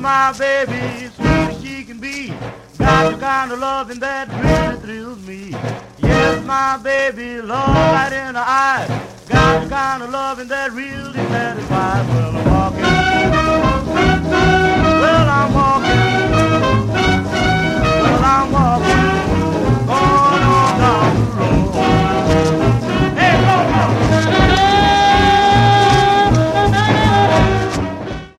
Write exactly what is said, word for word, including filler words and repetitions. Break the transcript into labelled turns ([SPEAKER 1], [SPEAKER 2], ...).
[SPEAKER 1] my baby, sweet as she can be. Got the kind of loving that really thrills me. Yes, my baby, love right in her eyes. Got the kind of loving that really satisfies. Well,